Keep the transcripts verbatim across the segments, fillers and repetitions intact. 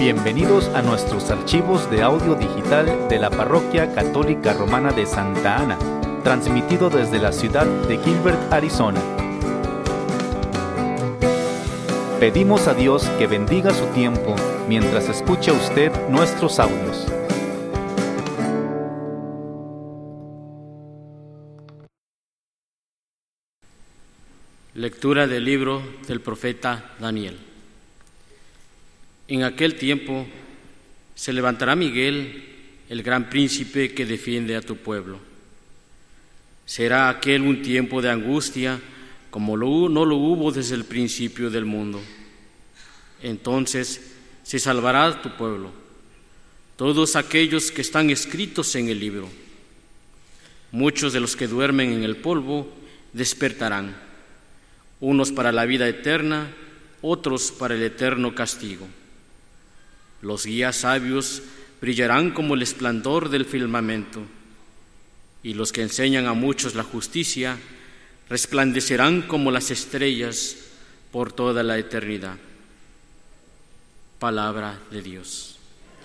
Bienvenidos a nuestros archivos de audio digital de la Parroquia Católica Romana de Santa Ana, transmitido desde la ciudad de Gilbert, Arizona. Pedimos a Dios que bendiga su tiempo mientras escucha usted nuestros audios. Lectura del libro del profeta Daniel. En aquel tiempo se levantará Miguel, el gran príncipe que defiende a tu pueblo. Será aquel un tiempo de angustia como lo, no lo hubo desde el principio del mundo. Entonces se salvará tu pueblo, todos aquellos que están escritos en el libro. Muchos de los que duermen en el polvo despertarán, unos para la vida eterna, otros para el eterno castigo. Los guías sabios brillarán como el esplendor del firmamento, y los que enseñan a muchos la justicia resplandecerán como las estrellas por toda la eternidad. Palabra de Dios.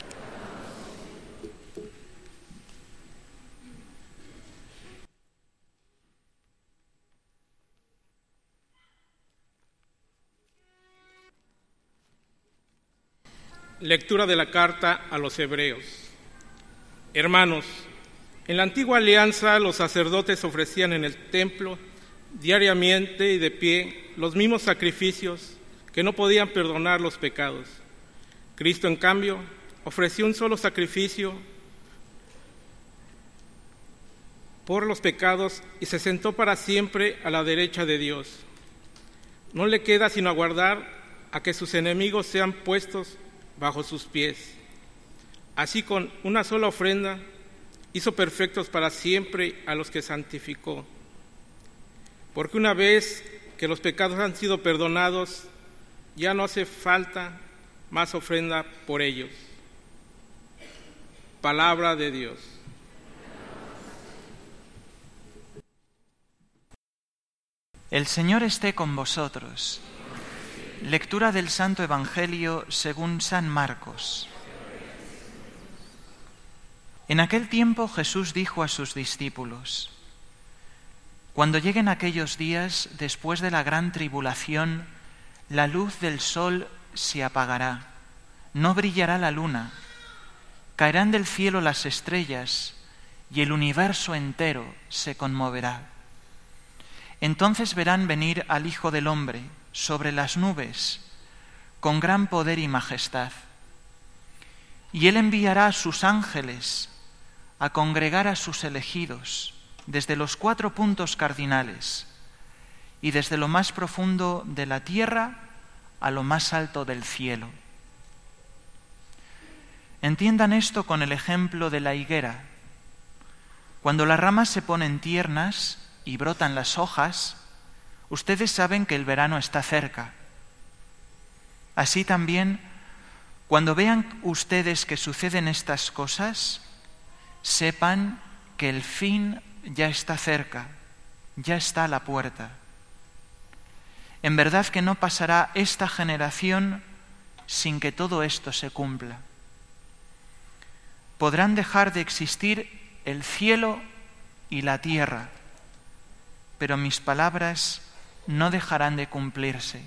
Lectura de la carta a los Hebreos. Hermanos, en la antigua alianza los sacerdotes ofrecían en el templo diariamente y de pie los mismos sacrificios que no podían perdonar los pecados. Cristo, en cambio, ofreció un solo sacrificio por los pecados y se sentó para siempre a la derecha de Dios. No le queda sino aguardar a que sus enemigos sean puestos bajo sus pies. Así, con una sola ofrenda hizo perfectos para siempre a los que santificó. Porque una vez que los pecados han sido perdonados, ya no hace falta más ofrenda por ellos. Palabra de Dios. El Señor esté con vosotros. Lectura del Santo Evangelio según San Marcos. En aquel tiempo Jesús dijo a sus discípulos: Cuando lleguen aquellos días, después de la gran tribulación, la luz del sol se apagará, no brillará la luna, caerán del cielo las estrellas y el universo entero se conmoverá. Entonces verán venir al Hijo del Hombre sobre las nubes, con gran poder y majestad. Y Él enviará a sus ángeles a congregar a sus elegidos desde los cuatro puntos cardinales y desde lo más profundo de la tierra a lo más alto del cielo. Entiendan esto con el ejemplo de la higuera. Cuando las ramas se ponen tiernas y brotan las hojas, ustedes saben que el verano está cerca. Así también, cuando vean ustedes que suceden estas cosas, sepan que el fin ya está cerca, ya está a la puerta. En verdad que no pasará esta generación sin que todo esto se cumpla. Podrán dejar de existir el cielo y la tierra, pero mis palabras no dejarán de cumplirse.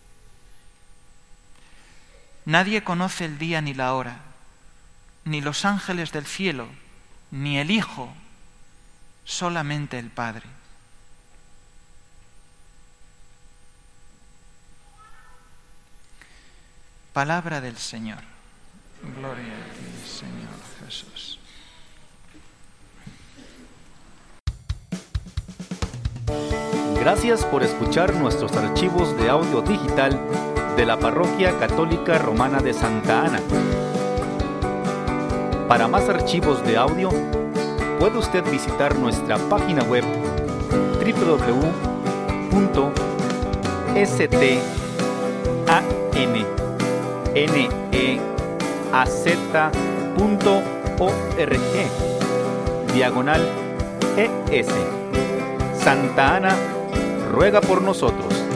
Nadie conoce el día ni la hora, ni los ángeles del cielo, ni el Hijo, solamente el Padre. Palabra del Señor. Gloria a ti, Señor Jesús. Gracias por escuchar nuestros archivos de audio digital de la Parroquia Católica Romana de Santa Ana. Para más archivos de audio, puede usted visitar nuestra página web doble u doble u doble u punto stananaz punto org diagonal es. Santa Ana ruega por nosotros.